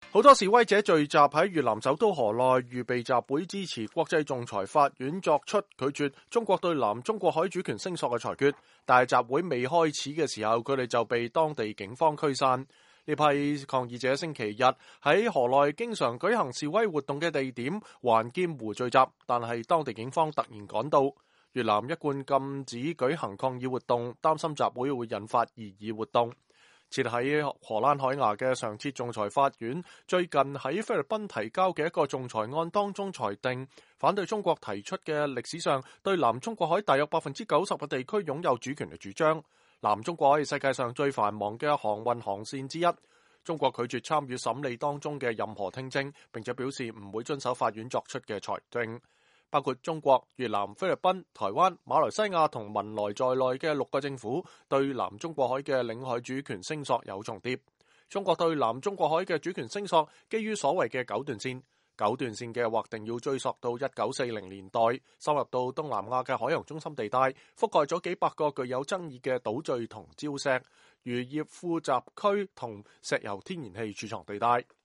好多示威者聚集喺越南首都河內，預備集會支持國際仲裁法院作出拒絕中國對南中國海主權聲索嘅裁決。但係集會未開始嘅時候，佢哋就被當地警方驅散。呢批抗議者星期日喺河內經常舉行示威活動嘅地點還劍湖聚集，但係當地警方突然趕到。越南一貫禁止舉行抗議活動，擔心集會會引發異議活動。設喺荷蘭海牙嘅常設仲裁法院最近喺菲律賓提交嘅一個仲裁案當中裁定，反對中國提出嘅歷史上對南中國海大約90%嘅地區擁有主權嘅主張。南中國海係世界上最繁忙嘅航運航線之一。中國拒絕參與審理當中嘅任何聽證，並且表示唔會遵守法院作出嘅裁定。包括中國、越南、菲律賓、台灣、馬來西亞同文萊在內嘅6個政府對南中國海嘅領海主權聲索有重疊。中國對南中國海嘅主權聲索基於所謂嘅九段線。九段線嘅劃定要追溯到1940年代，深入到東南亞嘅海洋中心地帶，覆蓋咗幾百個具有爭議嘅島嶼同礁石、漁業富集區同石油天然氣儲藏地帶。